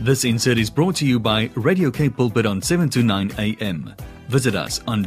This insert is brought to you by Radio Cape Pulpit on 7 to 9 a.m. Visit us on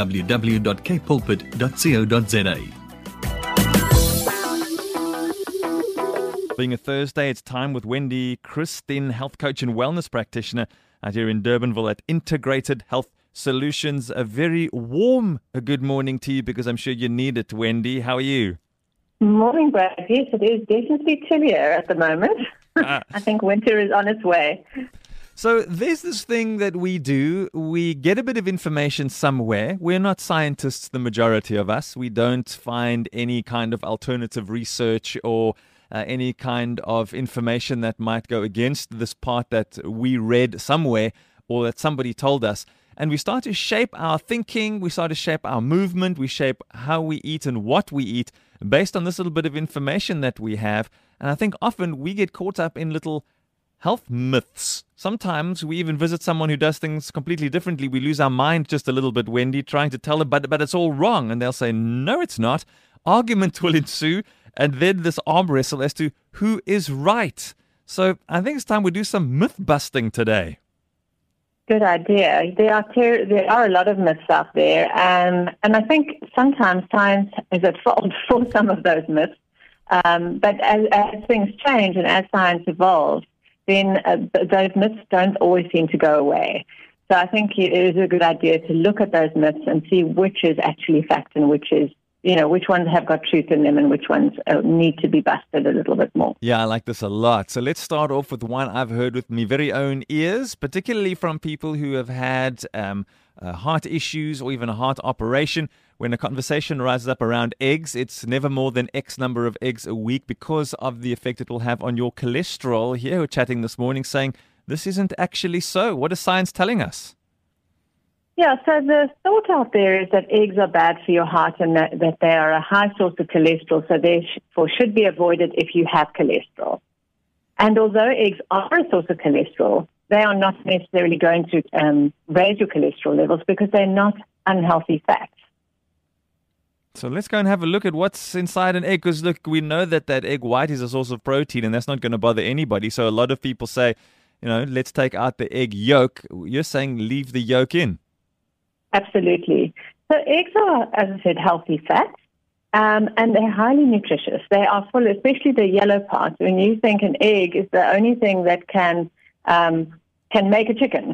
www.capepulpit.co.za. Being a Thursday, it's time with Wendy Christine, health coach and wellness practitioner out here in Durbanville at Integrated Health Solutions. A very warm good morning to you because I'm sure you need it, Wendy. How are you? Morning, Brad. Yes, it is definitely chillier at the moment. I think winter is on its way. So there's this thing that we do. We get a bit of information somewhere. We're not scientists, the majority of us. We don't find any kind of alternative research or any kind of information that might go against this part that we read somewhere or that somebody told us. And we start to shape our thinking, we start to shape our movement, we shape how we eat and what we eat based on this little bit of information that we have. And I think often we get caught up in little health myths. Sometimes we even visit someone who does things completely differently. We lose our mind just a little bit, Wendy, trying to tell them, but it's all wrong. And they'll say, no, it's not. Argument will ensue. And then this arm wrestle as to who is right. So I think it's time we do some myth busting today. Good idea. There are a lot of myths out there. And I think sometimes science is at fault for some of those myths. But as things change and as science evolves, then those myths don't always seem to go away. So I think it is a good idea to look at those myths and see which is actually fact and which ones have got truth in them and which ones need to be busted a little bit more. Yeah, I like this a lot. So let's start off with one I've heard with my very own ears, particularly from people who have had heart issues or even a heart operation. When a conversation rises up around eggs, it's never more than X number of eggs a week because of the effect it will have on your cholesterol. Here we're chatting this morning saying this isn't actually so. What is science telling us? Yeah, so the thought out there is that eggs are bad for your heart and that they are a high source of cholesterol, so therefore should be avoided if you have cholesterol. And although eggs are a source of cholesterol, they are not necessarily going to raise your cholesterol levels because they're not unhealthy fats. So let's go and have a look at what's inside an egg, because look, we know that egg white is a source of protein and that's not going to bother anybody. So a lot of people say, let's take out the egg yolk. You're saying leave the yolk in. Absolutely. So eggs are, as I said, healthy fats, and they're highly nutritious. They are full, especially the yellow part. When you think an egg is the only thing that can make a chicken,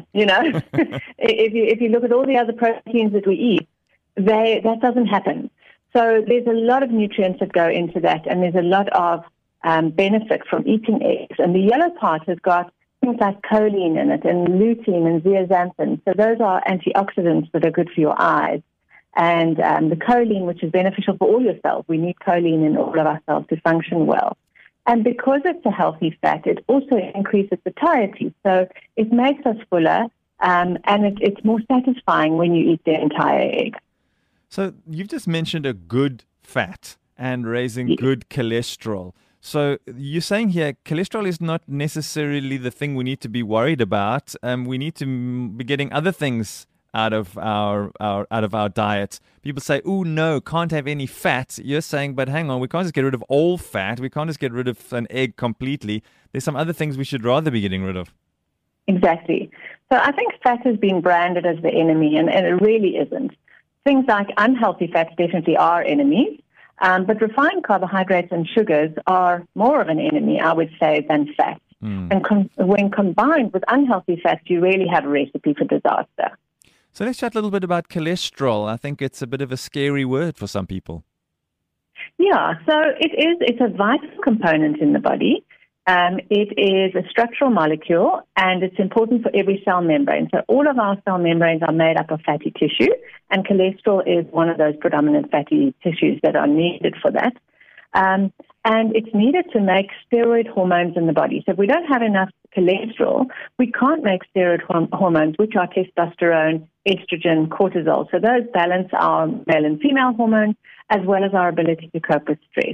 if you look at all the other proteins that we eat, that doesn't happen. So there's a lot of nutrients that go into that, and there's a lot of benefit from eating eggs. And the yellow part has got things like choline in it and lutein and zeaxanthin. So those are antioxidants that are good for your eyes. And the choline, which is beneficial for all your cells. We need choline in all of our cells to function well. And because it's a healthy fat, it also increases satiety. So it makes us fuller, and it's more satisfying when you eat the entire egg. So you've just mentioned a good fat and raising good cholesterol. So you're saying here cholesterol is not necessarily the thing we need to be worried about. We need to be getting other things out of our diet. People say, "Oh no, can't have any fat." You're saying, but hang on, we can't just get rid of all fat. We can't just get rid of an egg completely. There's some other things we should rather be getting rid of. Exactly. So I think fat has been branded as the enemy, and it really isn't. Things like unhealthy fats definitely are enemies. But refined carbohydrates and sugars are more of an enemy, I would say, than fats. And when combined with unhealthy fats, you really have a recipe for disaster. So let's chat a little bit about cholesterol. I think it's a bit of a scary word for some people. Yeah, so it's a vital component in the body. It is a structural molecule, and it's important for every cell membrane. So all of our cell membranes are made up of fatty tissue, and cholesterol is one of those predominant fatty tissues that are needed for that. And it's needed to make steroid hormones in the body. So if we don't have enough cholesterol, we can't make steroid hormones, which are testosterone, estrogen, cortisol. So those balance our male and female hormones, as well as our ability to cope with stress.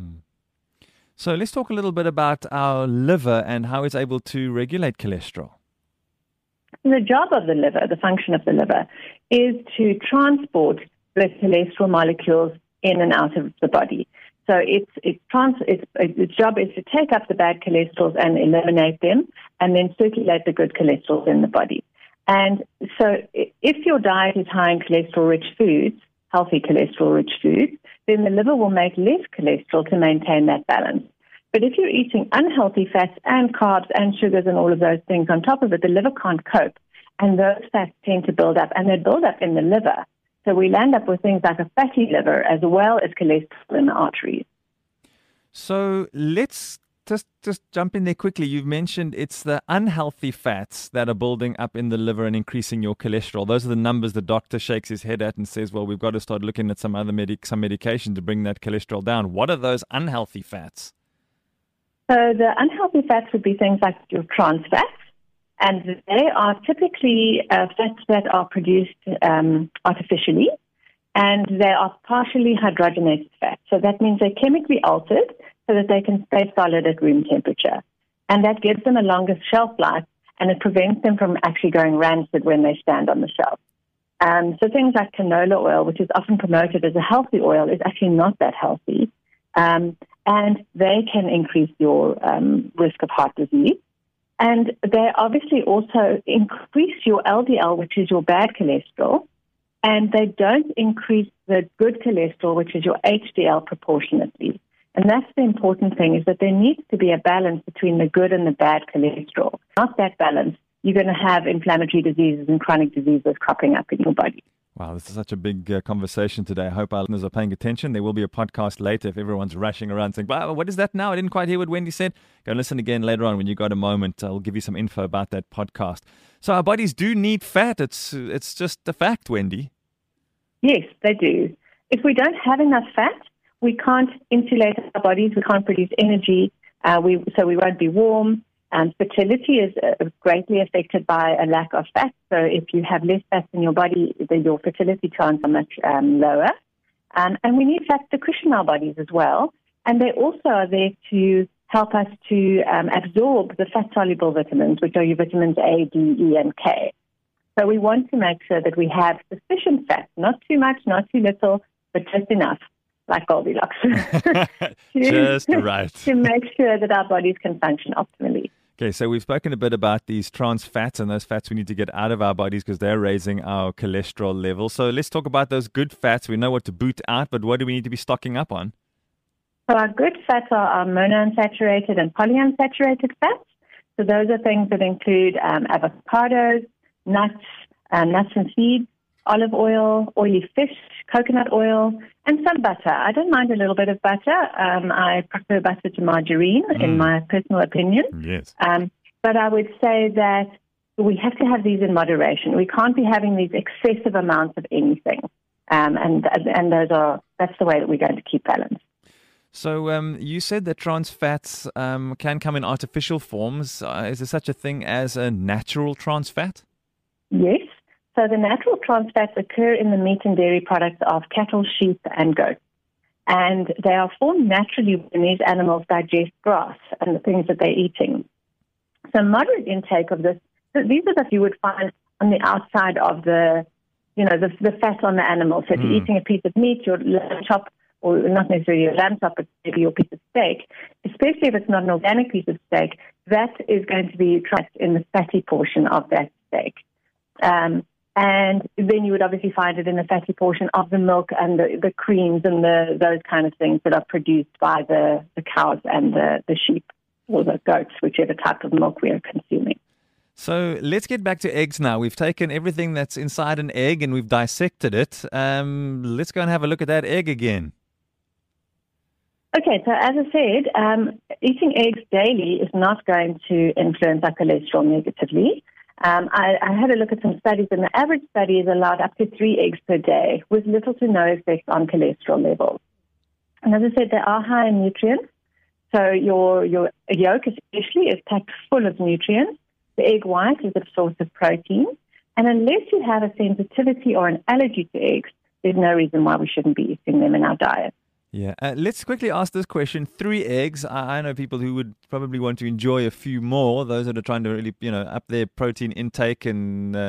So let's talk a little bit about our liver and how it's able to regulate cholesterol. The job of the liver, the function of the liver, is to transport the cholesterol molecules in and out of the body. So its job is to take up the bad cholesterols and eliminate them, and then circulate the good cholesterols in the body. And so if your diet is high in cholesterol-rich foods, healthy cholesterol-rich foods, then the liver will make less cholesterol to maintain that balance. But if you're eating unhealthy fats and carbs and sugars and all of those things on top of it, the liver can't cope. And those fats tend to build up, and they build up in the liver. So we land up with things like a fatty liver as well as cholesterol in the arteries. So let's just jump in there quickly. You've mentioned it's the unhealthy fats that are building up in the liver and increasing your cholesterol. Those are the numbers the doctor shakes his head at and says, well, we've got to start looking at some other medication to bring that cholesterol down. What are those unhealthy fats? So the unhealthy fats would be things like your trans fats, and they are typically fats that are produced artificially, and they are partially hydrogenated fats. So that means they're chemically altered so that they can stay solid at room temperature. And that gives them a longer shelf life, and it prevents them from actually going rancid when they stand on the shelf. So things like canola oil, which is often promoted as a healthy oil, is actually not that healthy. And they can increase your risk of heart disease. And they obviously also increase your LDL, which is your bad cholesterol, and they don't increase the good cholesterol, which is your HDL, proportionately. And that's the important thing, is that there needs to be a balance between the good and the bad cholesterol. Without that balance, you're going to have inflammatory diseases and chronic diseases cropping up in your body. Wow, this is such a big conversation today. I hope our listeners are paying attention. There will be a podcast later if everyone's rushing around saying, wow, what is that now? I didn't quite hear what Wendy said. Go and listen again later on when you've got a moment. I'll give you some info about that podcast. So our bodies do need fat. It's just a fact, Wendy. Yes, they do. If we don't have enough fat, we can't insulate our bodies. We can't produce energy. So we won't be warm. Fertility is greatly affected by a lack of fat. So if you have less fat in your body, then your fertility chances are much lower. And we need fats to cushion our bodies as well. And they also are there to help us to absorb the fat-soluble vitamins, which are your vitamins A, D, E, and K. So we want to make sure that we have sufficient fat, not too much, not too little, but just enough, like Goldilocks. Just right. To make sure that our bodies can function optimally. Okay, so we've spoken a bit about these trans fats and those fats we need to get out of our bodies because they're raising our cholesterol level. So let's talk about those good fats. We know what to boot out, but what do we need to be stocking up on? So our good fats are our monounsaturated and polyunsaturated fats. So those are things that include avocados, nuts and seeds, olive oil, oily fish, coconut oil, and some butter. I don't mind a little bit of butter. I prefer butter to margarine, in my personal opinion. Yes. But I would say that we have to have these in moderation. We can't be having these excessive amounts of anything. And that's the way that we're going to keep balance. So you said that trans fats can come in artificial forms. Is there such a thing as a natural trans fat? Yes. So the natural trans fats occur in the meat and dairy products of cattle, sheep, and goats. And they are formed naturally when these animals digest grass and the things that they're eating. So moderate intake of this, so these are the you would find on the outside of the fat on the animal. So if you're eating a piece of meat, your lamb chop, or not necessarily your lamb chop, but maybe your piece of steak, especially if it's not an organic piece of steak, that is going to be trapped in the fatty portion of that steak. And then you would obviously find it in the fatty portion of the milk and the creams and those kind of things that are produced by the cows and the sheep or the goats, whichever type of milk we are consuming. So let's get back to eggs now. We've taken everything that's inside an egg and we've dissected it. Let's go and have a look at that egg again. Okay, so as I said, eating eggs daily is not going to influence our cholesterol negatively. I had a look at some studies, and the average study is allowed up to 3 eggs per day with little to no effect on cholesterol levels. And as I said, they are high in nutrients. So your yolk especially is packed full of nutrients. The egg white is a source of protein. And unless you have a sensitivity or an allergy to eggs, there's no reason why we shouldn't be eating them in our diet. Yeah. Let's quickly ask this question. 3 eggs. I know people who would probably want to enjoy a few more. Those that are trying to really, up their protein intake and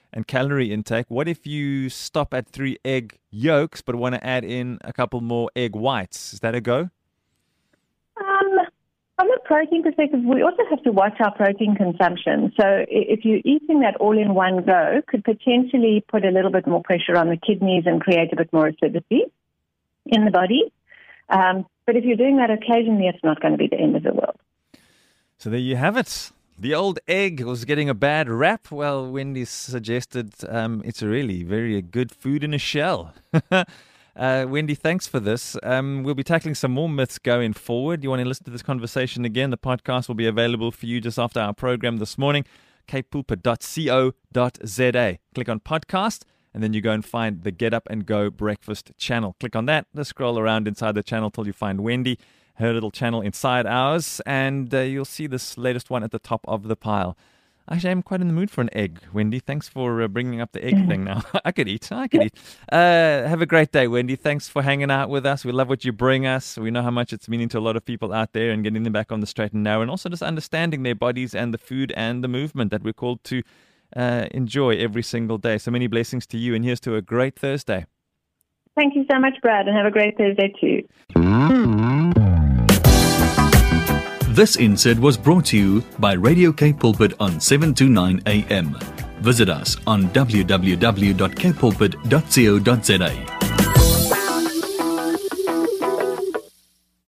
and calorie intake. What if you stop at 3 egg yolks but want to add in a couple more egg whites? Is that a go? From a protein perspective, we also have to watch our protein consumption. So if you're eating that all in one go, could potentially put a little bit more pressure on the kidneys and create a bit more acidity in the body. But if you're doing that occasionally, it's not going to be the end of the world. So there you have it. The old egg was getting a bad rap. Well, Wendy suggested it's a really very good food in a shell. Wendy, thanks for this. We'll be tackling some more myths going forward. You want to listen to this conversation again? The podcast will be available for you just after our program this morning, capepulpit.co.za. Click on podcast, and then you go and find the Get Up and Go Breakfast channel. Click on that. Just scroll around inside the channel till you find Wendy, her little channel inside ours, and you'll see this latest one at the top of the pile. Actually, I'm quite in the mood for an egg, Wendy. Thanks for bringing up the egg thing now. I could eat. Have a great day, Wendy. Thanks for hanging out with us. We love what you bring us. We know how much it's meaning to a lot of people out there and getting them back on the straight and narrow, and also just understanding their bodies and the food and the movement that we're called to enjoy every single day. So many blessings to you, and here's to a great Thursday. Thank you so much, Brad, and have a great Thursday too. This insert was brought to you by Radio Cape Pulpit on 7 to 9 a.m. Visit us on www.capepulpit.co.za.